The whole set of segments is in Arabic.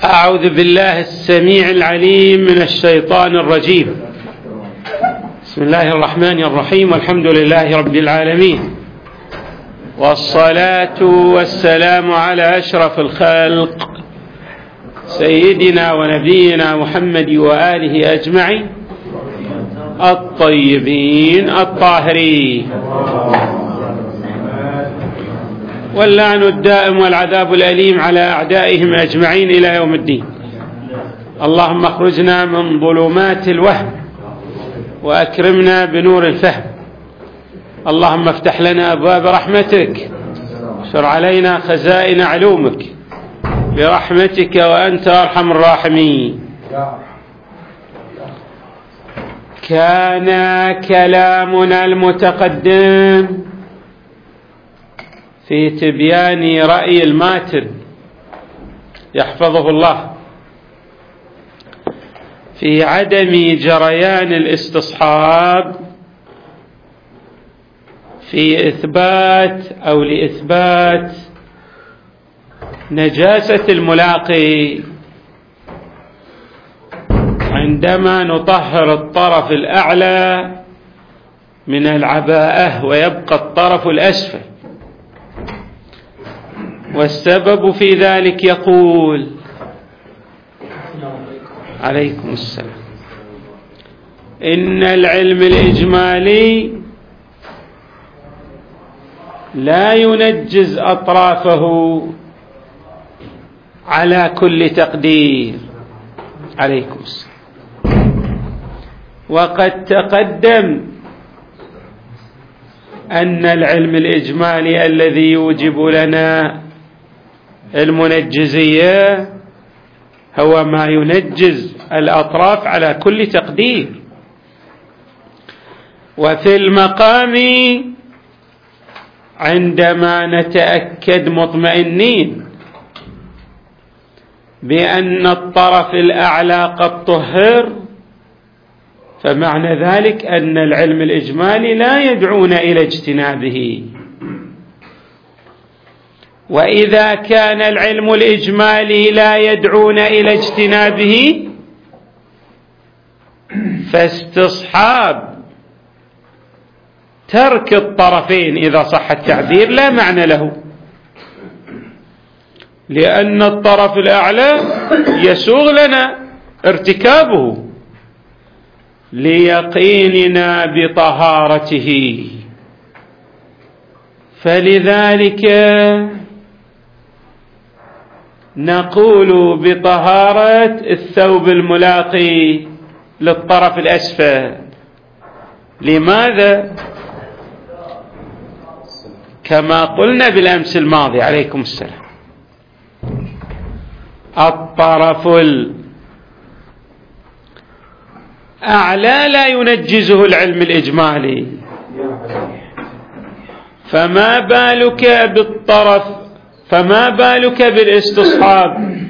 أعوذ بالله السميع العليم من الشيطان الرجيم. بسم الله الرحمن الرحيم، والحمد لله رب العالمين، والصلاة والسلام على أشرف الخلق سيدنا ونبينا محمد وآله أجمعين الطيبين الطاهرين، واللعن الدائم والعذاب الأليم على أعدائهم أجمعين إلى يوم الدين. اللهم اخرجنا من ظلمات الوهم وأكرمنا بنور الفهم. اللهم افتح لنا أبواب رحمتك، واشر علينا خزائن علومك برحمتك وأنت أرحم الراحمين. كان كلامنا المتقدم في تبيان رأي الماتن يحفظه الله في عدم جريان الاستصحاب في إثبات أو لإثبات نجاسة الملاقي عندما نطهر الطرف الأعلى من العباءة ويبقى الطرف الأسفل. والسبب في ذلك يقول عليكم السلام إن العلم الإجمالي لا ينجز أطرافه على كل تقدير. عليكم السلام. وقد تقدم أن العلم الإجمالي الذي يوجب لنا المنجزية هو ما ينجز الأطراف على كل تقدير. وفي المقام عندما نتأكد مطمئنين بأن الطرف الأعلى قد طهر، فمعنى ذلك أن العلم الإجمالي لا يدعونا إلى اجتنابه. وإذا كان العلم الإجمالي لا يدعونا إلى اجتنابه، فاستصحاب ترك الطرفين إذا صح التعبير لا معنى له، لأن الطرف الأعلى يسوغ لنا ارتكابه ليقيننا بطهارته. فلذلك نقول بطهارة الثوب الملاقي للطرف الأسفل. لماذا؟ كما قلنا بالأمس الماضي عليكم السلام، الطرف الأعلى لا ينجزه العلم الإجمالي، فما بالك بالاستصحاب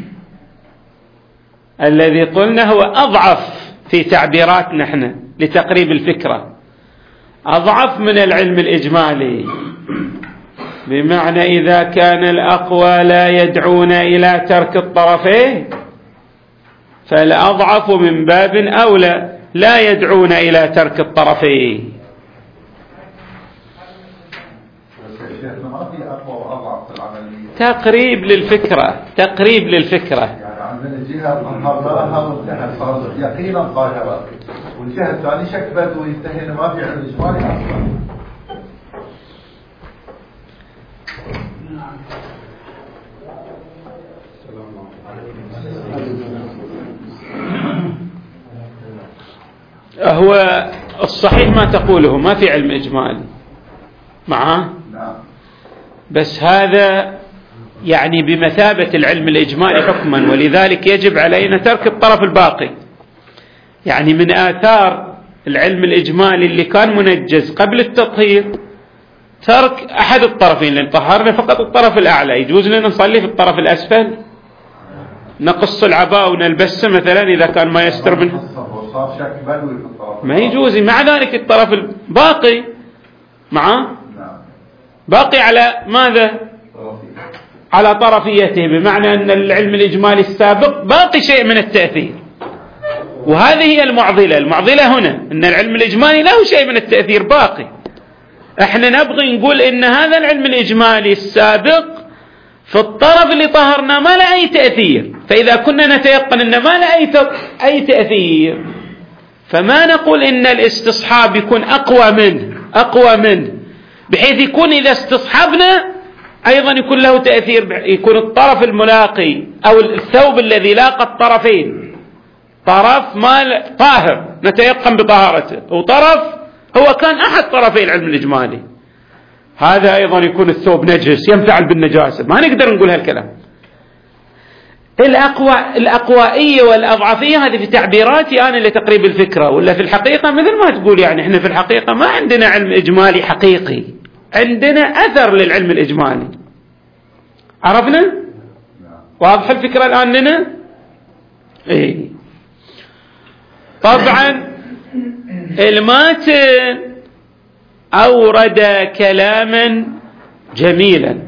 الذي قلنا هو أضعف في تعبيراتنا احنا لتقريب الفكرة، أضعف من العلم الإجمالي. بمعنى إذا كان الأقوى لا يدعون إلى ترك الطرفين، فالأضعف من باب أولى لا يدعون إلى ترك الطرفين. تقريب للفكرة. يعني عندنا جهة محررها والجهة صارت يقينا ظاهرة، والجهة الثانية شك بدو ينتهي ما في علم إجمالي أصلا. هو الصحيح ما تقوله، ما في علم إجمالي معه، بس هذا يعني بمثابة العلم الإجمالي حكما، ولذلك يجب علينا ترك الطرف الباقي. يعني من آثار العلم الإجمالي اللي كان منجز قبل التطهير ترك أحد الطرفين، لأن طهرنا فقط الطرف الأعلى. يجوز لنا نصلي في الطرف الأسفل، نقص العباء ونلبسه مثلا إذا كان ما يستر منه، ما يجوز. مع ذلك الطرف الباقي معه باقي على ماذا؟ على طرفيته، بمعنى أن العلم الإجمالي السابق باقي شيء من التأثير. وهذه هي المعضلة هنا، أن العلم الإجمالي له شيء من التأثير باقي. احنا نبغي نقول ان هذا العلم الإجمالي السابق في الطرف اللي طهرنا ما له أي تأثير، فإذا كنا نتيقن أن ما له أي تأثير فما نقول إن الاستصحاب يكون أقوى منه بحيث يكون إذا استصحبنا أيضا يكون له تأثير، يكون الطرف الملاقي أو الثوب الذي لاقى الطرفين طرف ما طاهر نتيقن بطهارته، وطرف هو كان أحد طرفي العلم الإجمالي، هذا أيضا يكون الثوب نجس ينفعل بالنجاسة. ما نقدر نقول هالكلام. الأقوائية والأضعفية هذه في تعبيراتي أنا لتقريب الفكرة، ولا في الحقيقة مثل ما تقول يعني إحنا في الحقيقة ما عندنا علم إجمالي حقيقي، عندنا أثر للعلم الإجمالي. عرفنا؟ واضح الفكرة الآن لنا؟ إيه. طبعا الماتن أورد كلاما جميلا،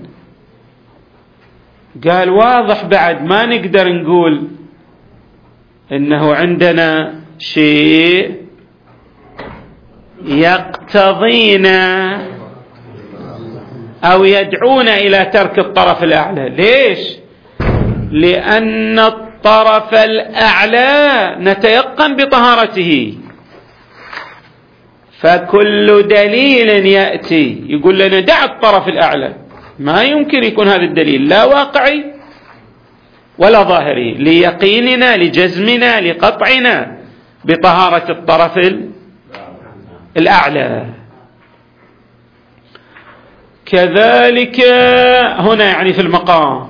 قال واضح بعد ما نقدر نقول إنه عندنا شيء يقتضينا أو يدعونا إلى ترك الطرف الأعلى. ليش؟ لأن الطرف الأعلى نتيقن بطهارته، فكل دليل يأتي يقول لنا دع الطرف الأعلى ما يمكن يكون هذا الدليل لا واقعي ولا ظاهري ليقيننا لجزمنا لقطعنا بطهارة الطرف الأعلى. كذلك هنا يعني في المقام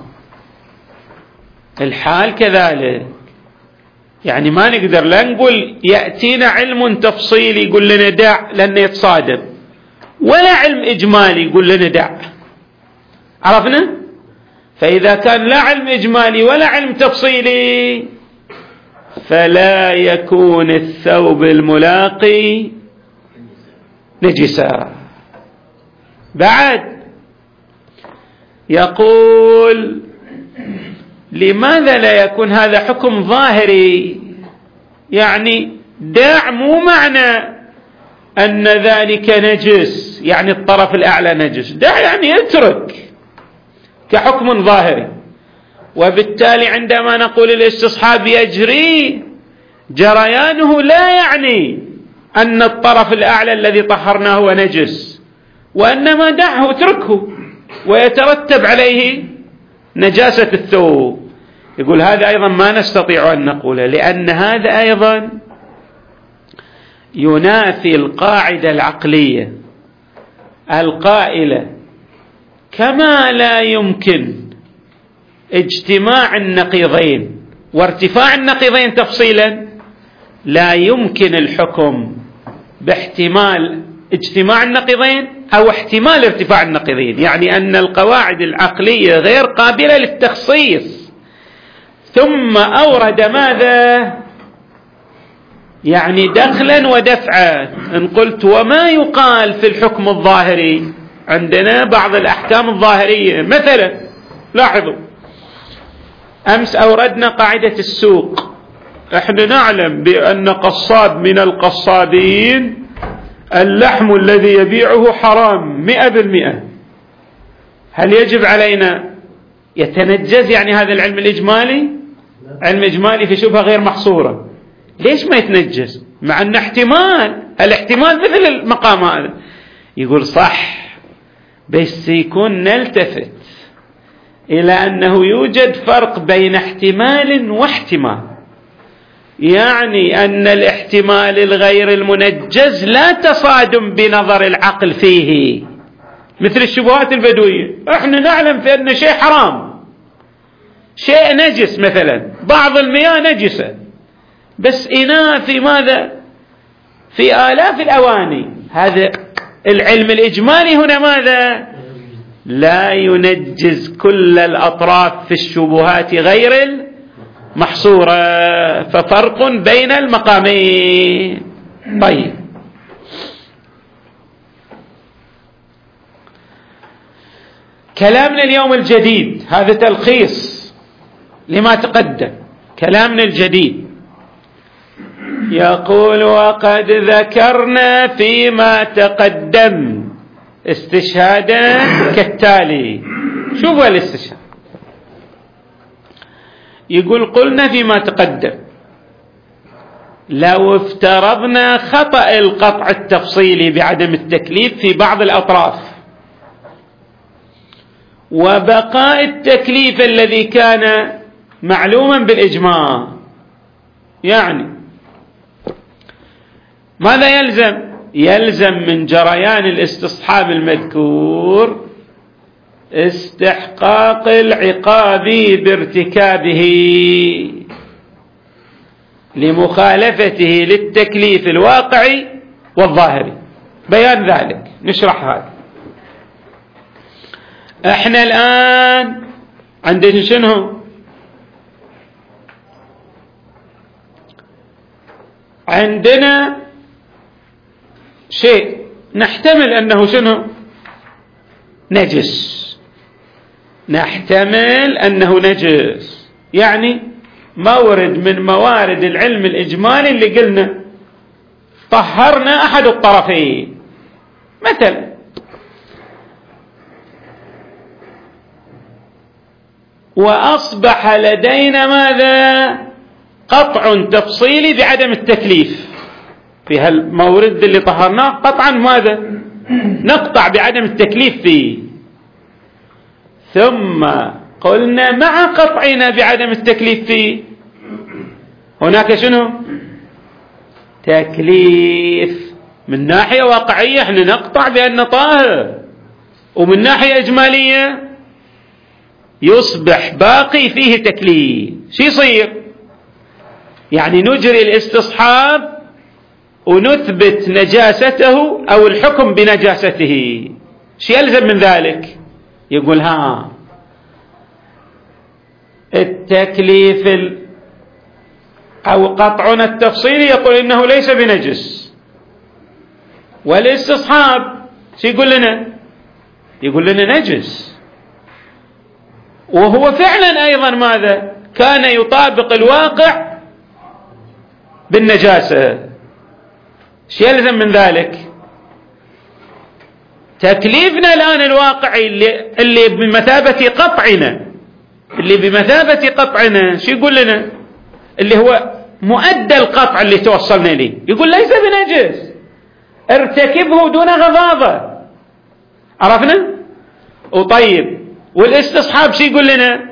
الحال كذلك، يعني ما نقدر لا نقول يأتينا علم تفصيلي يقول لنا دع لأنه يتصادم، ولا علم إجمالي يقول لنا دع. عرفنا؟ فإذا كان لا علم إجمالي ولا علم تفصيلي فلا يكون الثوب الملاقي نجسا. بعد يقول لماذا لا يكون هذا حكم ظاهري؟ يعني دع مو معنى أن ذلك نجس يعني الطرف الأعلى نجس، دع يعني اترك كحكم ظاهري. وبالتالي عندما نقول الاستصحاب يجري جريانه لا يعني أن الطرف الأعلى الذي طهرناه هو نجس، وإنما دعه اتركه ويترتب عليه نجاسة الثوب. يقول هذا أيضا ما نستطيع أن نقوله، لأن هذا أيضا ينافي القاعدة العقلية القائلة كما لا يمكن اجتماع النقيضين وارتفاع النقيضين تفصيلا، لا يمكن الحكم باحتمال اجتماع النقيضين أو احتمال ارتفاع النقيضين، يعني أن القواعد العقلية غير قابلة للتخصيص. ثم أورد ماذا؟ يعني دخلا ودفعا. إن قلت وما يقال في الحكم الظاهري، عندنا بعض الأحكام الظاهرية مثلا لاحظوا أمس أوردنا قاعدة السوق، احنا نعلم بأن قصاب من القصابين اللحم الذي يبيعه حرام 100%. هل يجب علينا يتنجز يعني هذا العلم الإجمالي؟ علم إجمالي في شبهة غير محصورة، ليش ما يتنجز؟ مع أن الاحتمال مثل المقام هذا. يقول صح، بس يكون نلتفت إلى أنه يوجد فرق بين احتمال واحتمال، يعني أن الاحتمال الغير المنجز لا تصادم بنظر العقل فيه، مثل الشبهات البدوية. احنا نعلم في أن شيء حرام، شيء نجس، مثلا بعض المياه نجسة، بس إناء في ماذا؟ في آلاف الأواني. هذا العلم الإجمالي هنا ماذا؟ لا ينجز كل الأطراف في الشبهات غير المحصورة، ففرق بين المقامين. طيب، كلامنا اليوم الجديد هذا تلخيص لما تقدم. كلامنا الجديد يقول: وقد ذكرنا فيما تقدم استشهادا كالتالي. شوفوا الاستشهاد، يقول: قلنا فيما تقدم لو افترضنا خطأ القطع التفصيلي بعدم التكليف في بعض الأطراف وبقاء التكليف الذي كان معلوما بالإجماع، يعني ماذا يلزم؟ يلزم من جريان الاستصحاب المذكور استحقاق العقاب بارتكابه لمخالفته للتكليف الواقعي والظاهري. بيان ذلك نشرح هذا. احنا الآن عندنا شنو؟ عندنا شيء نحتمل أنه شنو؟ نجس. نحتمل أنه نجس، يعني مورد من موارد العلم الإجمالي اللي قلنا طهرنا أحد الطرفين مثلا، وأصبح لدينا ماذا؟ قطع تفصيلي بعدم التكليف في هالمورد اللي طهرناه. قطعا ماذا؟ نقطع بعدم التكليف فيه. ثم قلنا مع قطعنا بعدم التكليف فيه هناك شنو؟ تكليف. من ناحية واقعية احنا نقطع بأنه طاهر، ومن ناحية إجمالية يصبح باقي فيه تكليف. شو يصير؟ يعني نجري الاستصحاب ونثبت نجاسته أو الحكم بنجاسته. شو يلزم من ذلك؟ يقول: التكليف أو قطعنا التفصيلي يقول إنه ليس بنجس، والاستصحاب شو يقول لنا؟ يقول لنا نجس، وهو فعلا أيضا ماذا؟ كان يطابق الواقع بالنجاسة. شو يلزم من ذلك؟ تكليفنا الآن الواقعي اللي بمثابة قطعنا، اللي بمثابة قطعنا شو يقول لنا؟ اللي هو مؤدى القطع اللي توصلنا إليه، يقول ليس بنجس، ارتكبه دون غضاضة. عرفنا؟ وطيب والاستصحاب شو يقول لنا؟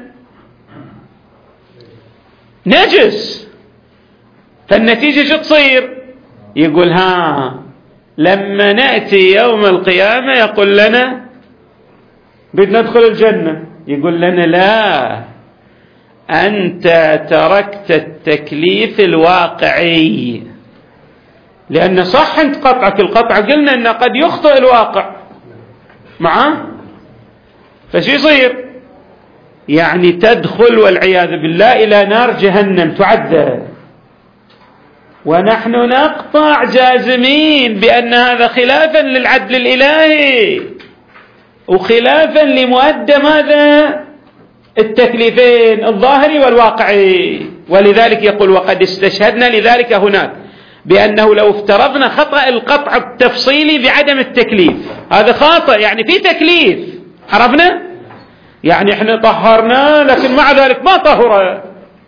نجس. فالنتيجة شو تصير؟ يقول: لما نأتي يوم القيامة يقول لنا بدنا ندخل الجنة، يقول لنا: لا، أنت تركت التكليف الواقعي، لأن صح أنت قطعك القطع قلنا أنه قد يخطئ الواقع معه. فشو يصير؟ يعني تدخل والعياذ بالله إلى نار جهنم تعذب. ونحن نقطع جازمين بأن هذا خلافا للعدل الإلهي وخلافا لمؤدى ماذا؟ التكليفين الظاهري والواقعي. ولذلك يقول: وقد استشهدنا لذلك هناك بأنه لو افترضنا خطأ القطع التفصيلي بعدم التكليف، هذا خاطئ، يعني في تكليف. عرفنا؟ يعني احنا طهرنا لكن مع ذلك ما طهر.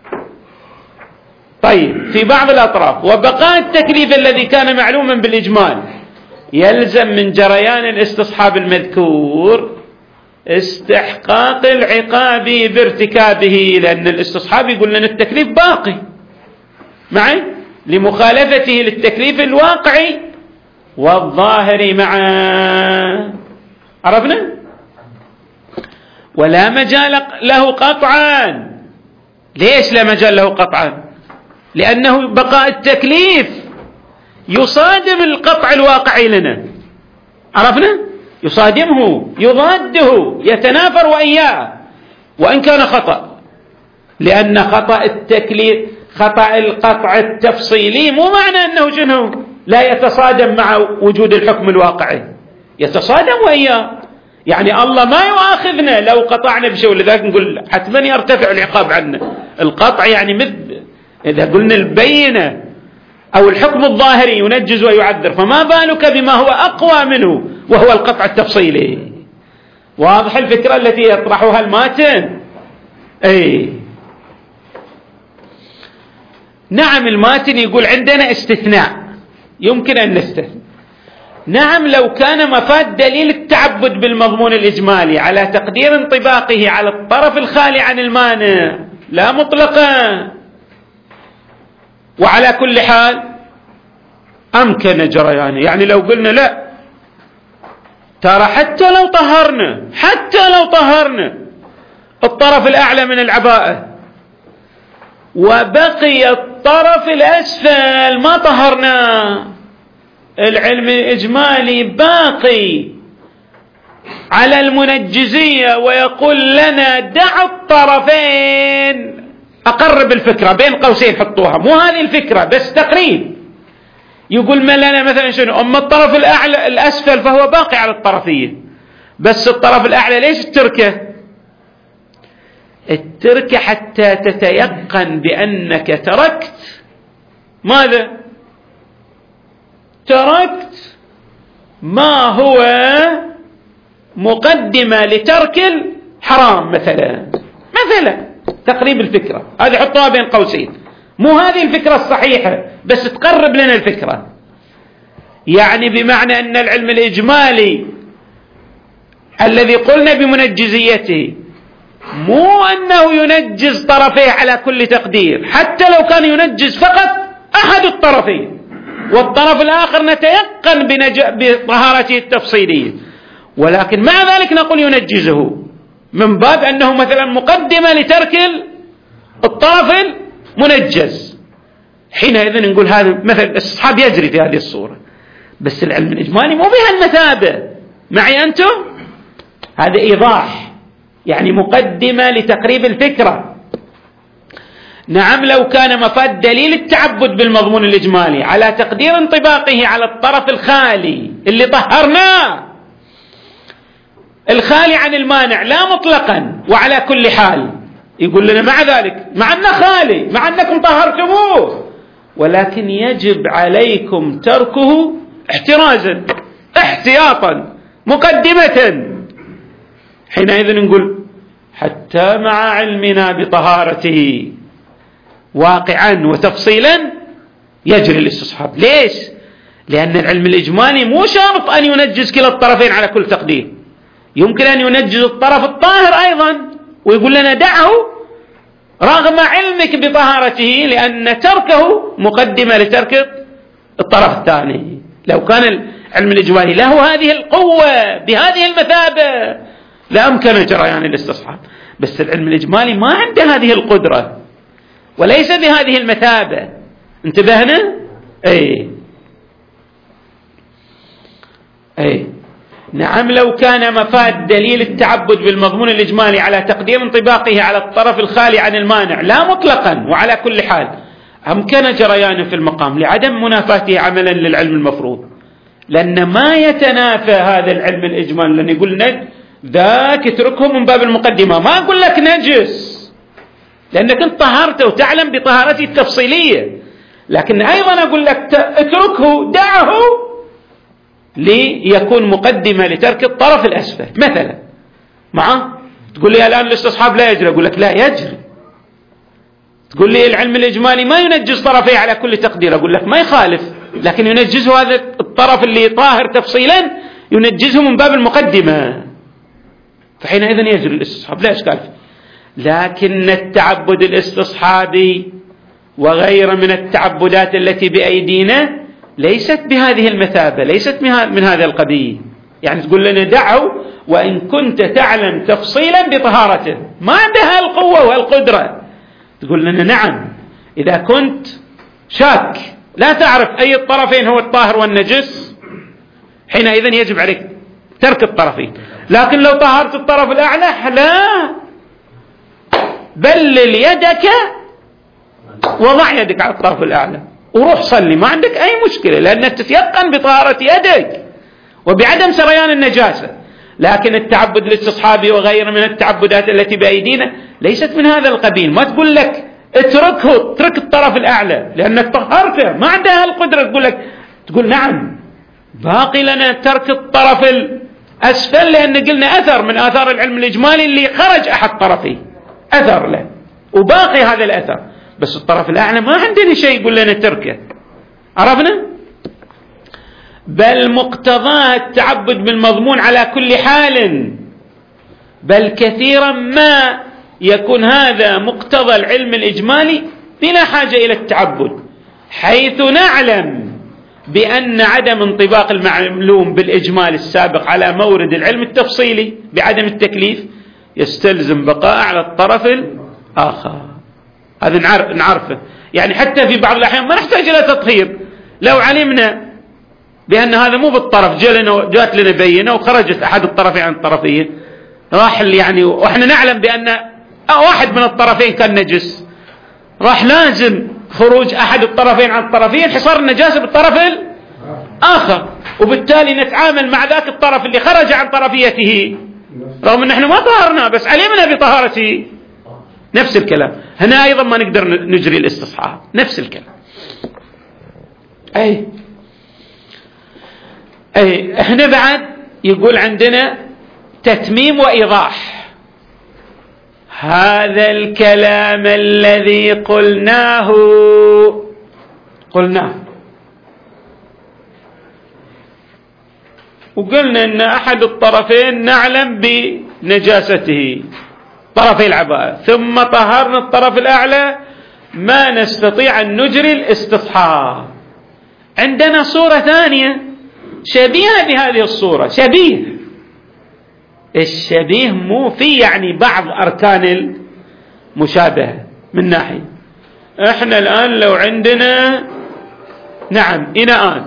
طيب في بعض الأطراف وبقاء التكليف الذي كان معلوما بالإجمال يلزم من جريان الاستصحاب المذكور استحقاق العقاب بارتكابه، لأن الاستصحاب يقول لنا التكليف باقي معي لمخالفته للتكليف الواقعي والظاهري معا. عرفنا؟ ولا مجال له قطعا. ليش لا مجال له قطعا؟ لأنه بقاء التكليف يصادم القطع الواقعي لنا. عرفنا؟ يصادمه، يضاده، يتنافر وإياه وإن كان خطأ، لأن خطأ التكليف خطأ القطع التفصيلي مو معنى أنه شنو لا يتصادم مع وجود الحكم الواقعي، يتصادم وإياه. يعني الله ما يؤاخذنا لو قطعنا بشيء، ولذلك نقول حتما يرتفع العقاب عنا. القطع يعني إذا قلنا البينة أو الحكم الظاهري ينجز ويعذر، فما بالك بما هو أقوى منه وهو القطع التفصيلي. واضح الفكرة التي يطرحها الماتن؟ نعم، الماتن يقول عندنا استثناء يمكن أن نستثنى. نعم، لو كان مفاد دليل التعبد بالمضمون الإجمالي على تقدير انطباقه على الطرف الخالي عن المانع لا مطلقا وعلى كل حال أمكن جريانه. يعني لو قلنا لا، ترى حتى لو طهرنا الطرف الأعلى من العباءة وبقي الطرف الأسفل ما طهرناه، العلم الإجمالي باقي على المنجزية ويقول لنا دع الطرفين. أقرب الفكرة بين قوسين حطوها، مو هذه الفكرة بس تقريب. يقول ما لنا مثلا شنو؟ أما الطرف الأعلى الأسفل فهو باقي على الطرفين، بس الطرف الأعلى ليش التركة حتى تتيقن بأنك تركت ماذا؟ تركت ما هو مقدمة لترك الحرام مثلا تقريب الفكرة هذه حطوها بين قوسين. مو هذه الفكرة الصحيحة بس تقرب لنا الفكرة. يعني بمعنى أن العلم الإجمالي الذي قلنا بمنجزيته مو أنه ينجز طرفيه على كل تقدير، حتى لو كان ينجز فقط أحد الطرفين والطرف الآخر نتيقن بطهارته التفصيلية، ولكن مع ذلك نقول ينجزه من باب أنه مثلا مقدمة لترك الطرف المنجز. حينئذ نقول هذا مثل الاستصحاب يجري في هذه الصورة، بس العلم الإجمالي مو بهالمثابة. معي أنتم؟ هذا إيضاح، يعني مقدمة لتقريب الفكرة. نعم، لو كان مفاد دليل التعبد بالمضمون الإجمالي على تقدير انطباقه على الطرف الخالي اللي طهرناه، الخالي عن المانع لا مطلقا وعلى كل حال، يقول لنا مع ذلك مع أنه خالي، مع أنكم طهرتموه، ولكن يجب عليكم تركه احترازا احتياطا مقدمة. حينئذ نقول حتى مع علمنا بطهارته واقعا وتفصيلا يجري الاستصحاب. ليش؟ لأن العلم الإجمالي مو شرط أن ينجز كلا الطرفين على كل تقدير، يمكن أن ينجز الطرف الطاهر أيضا ويقول لنا دعه رغم علمك بطهارته، لأن تركه مقدمة لترك الطرف الثاني. لو كان العلم الإجمالي له هذه القوة بهذه المثابة لأمكن جريان الاستصحاب، بس العلم الإجمالي ما عنده هذه القدرة وليس بهذه المثابة. انتبهنا؟ نعم، لو كان مفاد دليل التعبد بالمضمون الإجمالي على تقدير انطباقه على الطرف الخالي عن المانع لا مطلقا وعلى كل حال أمكن جريانه في المقام لعدم منافاته عملا للعلم المفروض، لأن ما يتنافى هذا العلم الإجمالي. لأن يقول ذاك اتركه من باب المقدمة، ما أقول لك نجس لأنك انت طهرته وتعلم بطهارته التفصيلية، لكن أيضا أقول لك اتركه دعه ليكون مقدمة لترك الطرف الأسفل مثلا. تقول لي الآن الاستصحاب لا يجري، أقول لك لا يجري. تقول لي العلم الإجمالي ما ينجز طرفيه على كل تقدير، أقول لك ما يخالف، لكن ينجزه هذا الطرف اللي طاهر تفصيلا ينجزه من باب المقدمة، فحينئذ يجري الاستصحاب لا إشكال فيه. لكن التعبد الاستصحابي وغير من التعبدات التي بأيدينا ليست بهذه المثابة، ليست من هذا القبيل. يعني تقول لنا دعه وإن كنت تعلم تفصيلا بطهارته، ما عندها القوة والقدرة. تقول لنا نعم، إذا كنت شاك لا تعرف أي الطرفين هو الطاهر والنجس، حينئذ يجب عليك ترك الطرفين. لكن لو طهرت الطرف الأعلى لا، بلل يدك وضع يدك على الطرف الأعلى وروح صلي، ما عندك أي مشكلة، لأنك تتيقن بطهارة يدك وبعدم سريان النجاسة. لكن التعبد الاستصحابي وغيره من التعبدات التي بأيدينا ليست من هذا القبيل. ما تقول لك اتركه، اترك الطرف الأعلى لأنك طهرته، ما عندها القدرة تقول لك، تقول نعم باقي لنا ترك الطرف الأسفل، لأن قلنا أثر من آثار العلم الإجمالي اللي خرج أحد طرفيه أثر له وباقي هذا الأثر، بس الطرف الأعلى ما عندنا شيء يقول لنا تركه. عرفنا؟ بل مقتضى التعبد بالمضمون على كل حال، بل كثيرا ما يكون هذا مقتضى العلم الإجمالي بلا حاجة إلى التعبد، حيث نعلم بأن عدم انطباق المعلوم بالإجمال السابق على مورد العلم التفصيلي بعدم التكليف يستلزم بقاء على الطرف الآخر. هذا نعرفه، يعني حتى في بعض الأحيان ما نحتاج إلى تطهير. لو علمنا بأن هذا مو بالطرف، جات لنا بينة وخرجت أحد الطرفين عن الطرفين، راح يعني وإحنا نعلم بأن واحد من الطرفين كان نجس، راح لازم خروج أحد الطرفين عن الطرفين حصار النجاسة بالطرف الآخر، وبالتالي نتعامل مع ذاك الطرف اللي خرج عن طرفيته رغم أن احنا ما طهرنا بس علمنا بطهارته. نفس الكلام هنا أيضا ما نقدر نجري الاستصحاب، نفس الكلام. احنا بعد يقول عندنا تتميم وإيضاح. هذا الكلام الذي قلناه وقلنا أن أحد الطرفين نعلم بنجاسته، طرفي العباءة، ثم طهرنا الطرف الأعلى، ما نستطيع أن نجري الاستصحاب. عندنا صورة ثانية شبيهة بهذه الصورة، شبيه. الشبيه مو في يعني بعض أركان المشابهة من ناحية. احنا الآن لو عندنا إناءان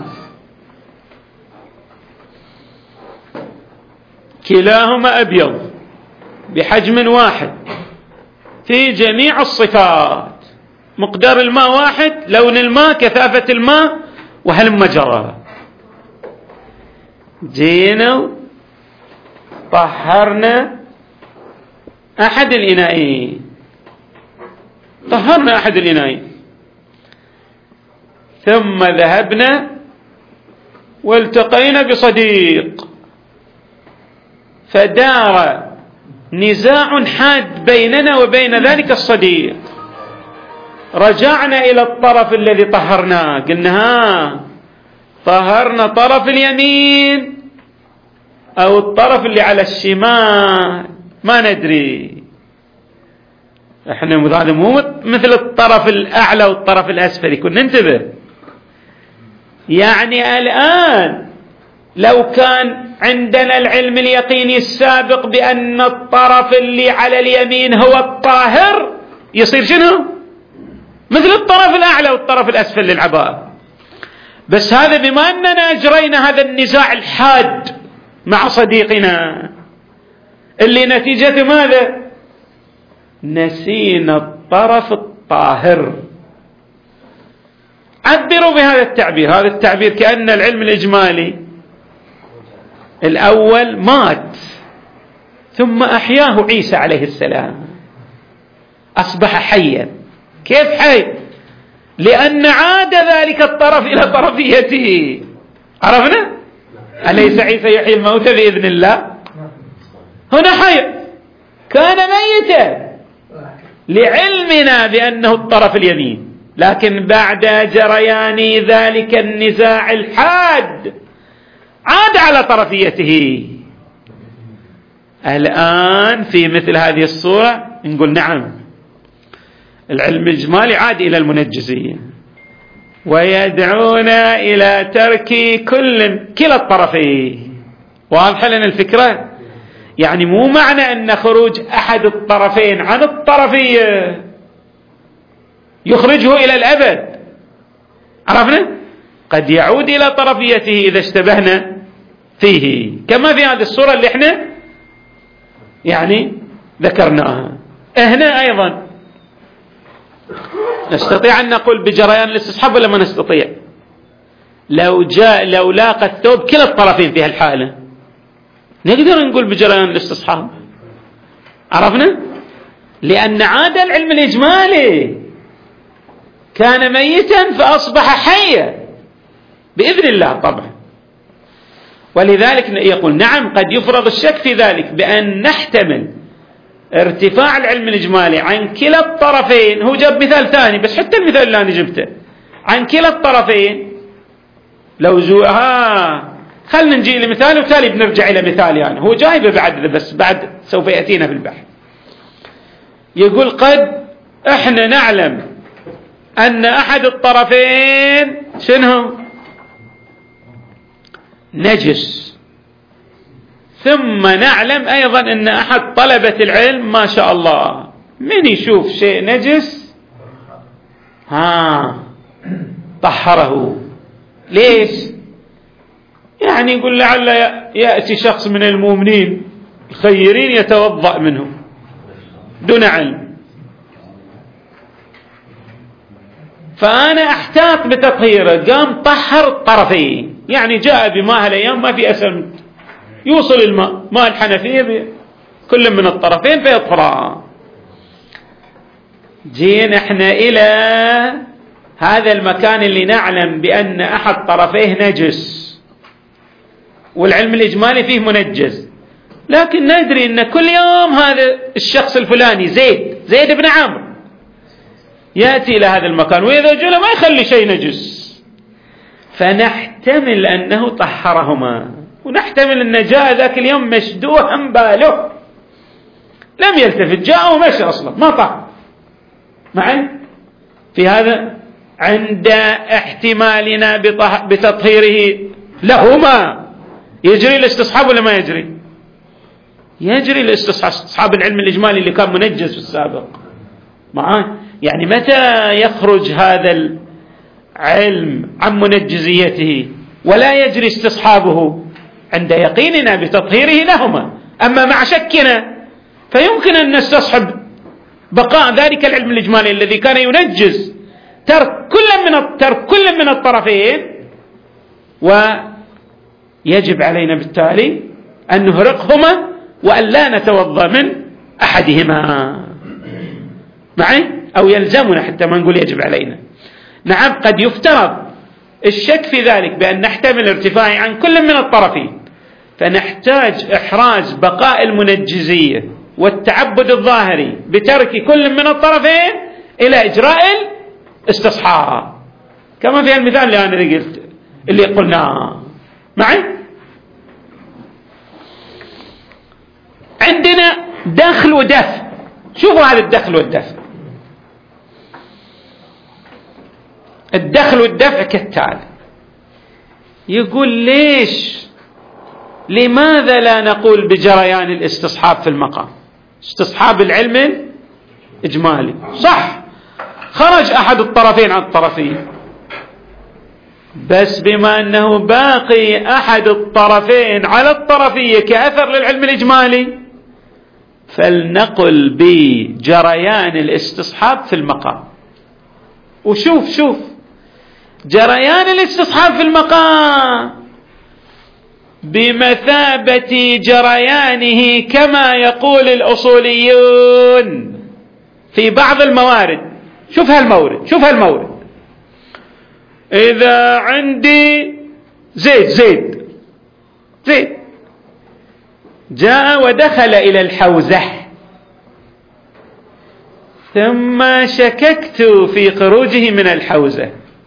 كلاهما أبيض بحجم واحد في جميع الصفات، مقدار الماء واحد، لون الماء، كثافة الماء، وهلم جرى. جينا طهرنا أحد الإناءين، طهرنا أحد الإناءين، ثم ذهبنا والتقينا بصديق، فدار نزاع حاد بيننا وبين ذلك الصديق. رجعنا إلى الطرف الذي طهرناه، قلنا طهرنا طرف اليمين أو الطرف اللي على الشمال، ما ندري. احنا هذا مو مثل الطرف الأعلى والطرف الأسفل، يكون ننتبه. يعني الآن لو كان عندنا العلم اليقيني السابق بأن الطرف اللي على اليمين هو الطاهر، يصير شنو؟ مثل الطرف الأعلى والطرف الأسفل للعباءة. بس هذا بما أننا أجرينا هذا النزاع الحاد مع صديقنا اللي نتيجة ماذا؟ نسينا الطرف الطاهر. عبروا بهذا التعبير، هذا التعبير كأن العلم الإجمالي الأول مات ثم أحياه عيسى عليه السلام، أصبح حيا. كيف حي؟ لأن عاد ذلك الطرف إلى طرفيته. عرفنا؟ أليس عيسى يحيي الموتى بإذن الله؟ هنا حي، كان ميتا لعلمنا بأنه الطرف اليمين، لكن بعد جريان ذلك النزاع الحاد عاد على طرفيته. الآن في مثل هذه الصورة نقول نعم، العلم الإجمالي عاد إلى المنجزية ويدعونا إلى ترك كلا الطرفين. واضح لنا الفكرة؟ يعني مو معنى أن خروج أحد الطرفين عن الطرفية يخرجه إلى الأبد. عرفنا؟ قد يعود إلى طرفيته إذا اشتبهنا فيه، كما في هذه الصورة اللي احنا يعني ذكرناها. هنا أيضا نستطيع أن نقول بجريان الاستصحاب ولا ما نستطيع؟ لو لاقى الثوب كلا الطرفين في هالحالة، نقدر نقول بجريان الاستصحاب. عرفنا؟ لأن عاد العلم الإجمالي كان ميتا فأصبح حيا بإذن الله طبعا. ولذلك يقول نعم قد يفرض الشك في ذلك بأن نحتمل ارتفاع العلم الإجمالي عن كلا الطرفين. هو جاب مثال ثاني بس حتى المثال اللي أنا جبته عن كلا الطرفين لو خلنا نجي لمثال وتالي بنرجع إلى مثال يعني هو جايبه بعد بس بعد سوف يأتينا في البحث. يقول قد احنا نعلم أن أحد الطرفين شنو نجس، ثم نعلم أيضا أن أحد طلبة العلم ما شاء الله من يشوف شيء نجس طهره. ليش؟ يعني يقول لعل يأتي شخص من المؤمنين الخيرين يتوضأ منه دون علم، فأنا أحتاط بتطهيره. قام طهر الطرفين، يعني جاء بماء الأيام ما في أسل يوصل الماء ماء الحنفية كل من الطرفين فيطهران. جينا احنا إلى هذا المكان اللي نعلم بأن أحد طرفيه نجس والعلم الإجمالي فيه منجز، لكن ندري أن كل يوم هذا الشخص الفلاني زيد بن عمرو يأتي إلى هذا المكان وإذا جل ما يخلي شيء نجس، فنحتمل أنه طهرهما ونحتمل أن جاء ذاك اليوم مشدوها باله لم يلتفت جاء ومشى أصلا ما طهر معي في هذا عند احتمالنا بتطهيره لهما. يجري الاستصحاب ولا ما يجري؟ يجري الاستصحاب العلم الإجمالي اللي كان منجز في السابق معاه. يعني متى يخرج هذا العلم عن منجزيته ولا يجري استصحابه؟ عند يقيننا بتطهيره لهما. أما مع شكنا فيمكن أن نستصحب بقاء ذلك العلم الإجمالي الذي كان ينجز ترك كل من الطرفين، ويجب علينا بالتالي أن نهرقهما وأن لا نتوضأ من أحدهما معي، أو يلزمنا حتى ما نقول يجب علينا. نعم قد يفترض الشك في ذلك بأن نحتمل ارتفاعه عن كل من الطرفين، فنحتاج إحراز بقاء المنجزية والتعبد الظاهري بترك كل من الطرفين إلى إجراء الاستصحاب كما في المثال اللي أنا قلت اللي قلناه معي. عندنا دخل ودفع. شوفوا هذا الدخل والدفع. الدخل والدفع كالتالي. يقول لماذا لا نقول بجريان الاستصحاب في المقام؟ استصحاب العلم الإجمالي صح، خرج أحد الطرفين عن الطرفين، بس بما أنه باقي أحد الطرفين على الطرفية كأثر للعلم الإجمالي فلنقل بجريان الاستصحاب في المقام. وشوف جريان الاستصحاب في المقام بمثابة جريانه كما يقول الأصوليون في بعض الموارد. شوف هالمورد إذا عندي زيد جاء ودخل إلى الحوزة ثم شككت في خروجه من الحوزة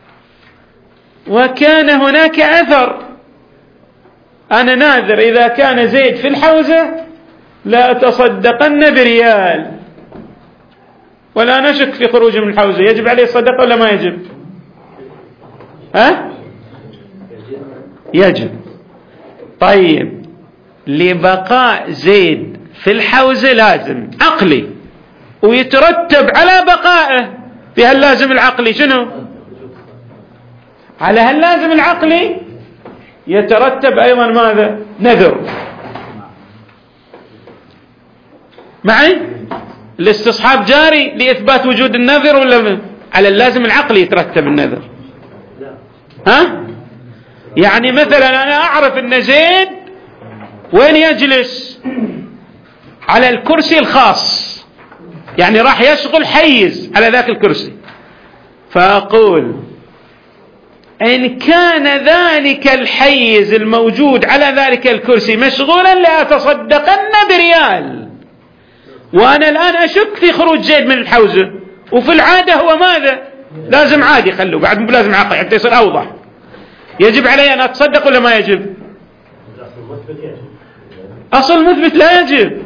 وكان هناك أثر، أنا ناذر إذا كان زيد في الحوزة لا أتصدقن بريال ولا نشك في خروجه من الحوزة، يجب عليه الصدقة ولا ما يجب؟ يجب. طيب لبقاء زيد في الحوزة لازم عقلي ويترتب على بقائه في هاللازم العقلي شنو؟ على هاللازم العقلي يترتب أيضا ماذا؟ نذر. معي؟ الاستصحاب جاري لإثبات وجود النذر ولا على اللازم العقلي يترتب النذر؟ يعني مثلا أنا أعرف أن زيد وين يجلس؟ على الكرسي الخاص، يعني راح يشغل حيز على ذاك الكرسي. فأقول إن كان ذلك الحيز الموجود على ذلك الكرسي مشغولا لأتصدقن بريال، وأنا الآن أشك في خروج زيد من الحوزة، وفي العادة هو ماذا؟ لازم عادي، خلوه بعد مو لازم عقل حتى يصير أوضح. يجب علي أن أتصدق ولا ما يجب؟ أصل مثبت لا يجب.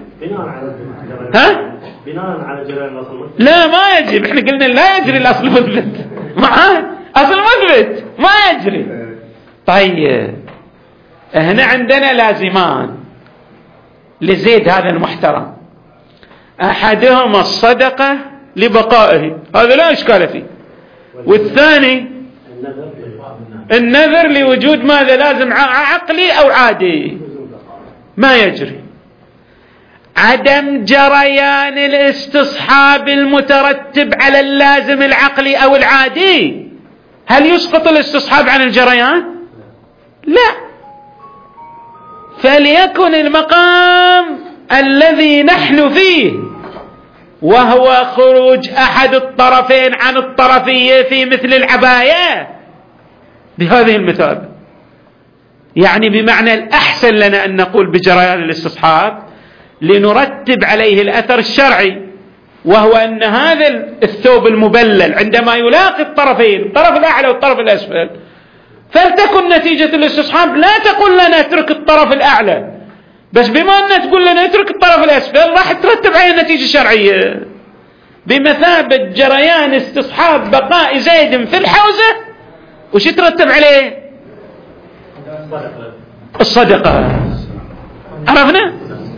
بناء على جريان الأصل مثبت لا ما يجب، احنا قلنا لا يجري الأصل مثبت معاه، أصل مثبت ما يجري. طيب هنا عندنا لازمان لزيد هذا المحترم، أحدهما الصدقة لبقائه، هذا لا إشكال فيه، والثاني النذر لوجود ماذا؟ لازم عقلي أو عادي، ما يجري. عدم جريان الاستصحاب المترتب على اللازم العقلي أو العادي، هل يسقط الاستصحاب عن الجريان؟ لا. فليكن المقام الذي نحن فيه وهو خروج أحد الطرفين عن الطرفية في مثل العباية بهذه المثابة، يعني بمعنى الأحسن لنا أن نقول بجريان الاستصحاب لنرتب عليه الأثر الشرعي، وهو أن هذا الثوب المبلل عندما يلاقي الطرفين، الطرف الأعلى والطرف الأسفل، فلتكن نتيجة الاستصحاب لا تقول لنا اترك الطرف الأعلى، بس بما أنها تقول لنا اترك الطرف الأسفل راح ترتب عليه النتيجة الشرعية بمثابة جريان استصحاب بقاء زيد في الحوزة. وش ترتب عليه؟ الصدقة. عرفنا؟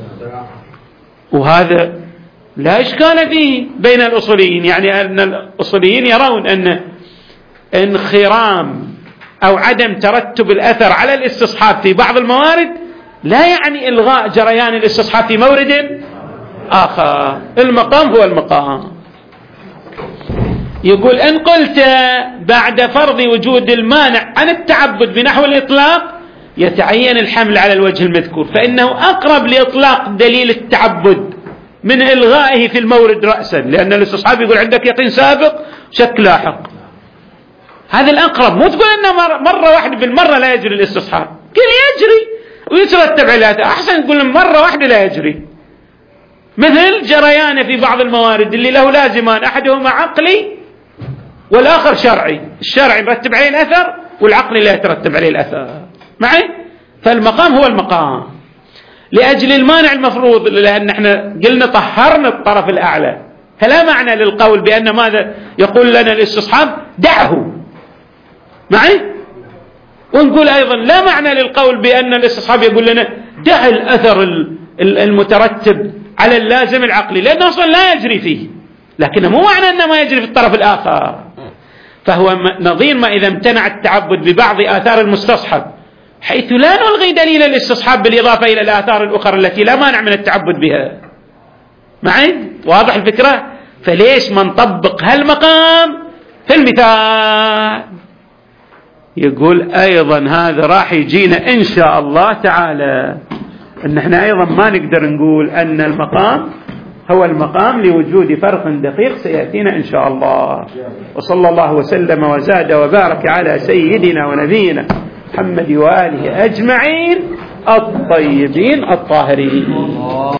وهذا لا إشكال فيه بين الأصوليين، يعني أن الأصوليين يرون أن انخرام أو عدم ترتب الأثر على الاستصحاب في بعض الموارد لا يعني إلغاء جريان الاستصحاب في مورد آخر. المقام هو المقام. يقول إن قلت بعد فرض وجود المانع عن التعبد بنحو الإطلاق يتعين الحمل على الوجه المذكور، فإنه أقرب لإطلاق دليل التعبد من إلغائه في المورد رأسا، لأن الاستصحاب يقول عندك يقين سابق شك لاحق، هذا الأقرب. مو تقول إنه مرة واحدة بالمرة لا يجري الاستصحاب، كل يجري ويترتب عليه، أحسن تقول مرة واحدة لا يجري، مثل جريانه في بعض الموارد اللي له لازمان، أحدهما عقلي والآخر شرعي، الشرعي مرتب عليه الأثر والعقلي لا يترتب عليه الأثر معي. فالمقام هو المقام لأجل المانع المفروض، لأن احنا قلنا طهرنا الطرف الأعلى، فلا معنى للقول بأن ماذا يقول لنا الاستصحاب دعه معي، ونقول أيضا لا معنى للقول بأن الاستصحاب يقول لنا دع الأثر المترتب على اللازم العقلي، لأنه أصلا لا يجري فيه، لكنه مو معنى أنه ما يجري في الطرف الآخر. فهو نظير ما إذا امتنع التعبد ببعض آثار المستصحب، حيث لا نلغي دليل الاستصحاب بالإضافة إلى الآثار الأخرى التي لا مانع من التعبد بها معي. واضح الفكرة؟ فليش ما نطبق هالمقام في المثال؟ يقول أيضا هذا راح يجينا إن شاء الله تعالى، أن احنا أيضا ما نقدر نقول أن المقام هو المقام لوجود فرق دقيق، سيأتينا إن شاء الله. وصلى الله وسلم وزاد وبارك على سيدنا ونبينا محمد وآله أجمعين الطيبين الطاهرين.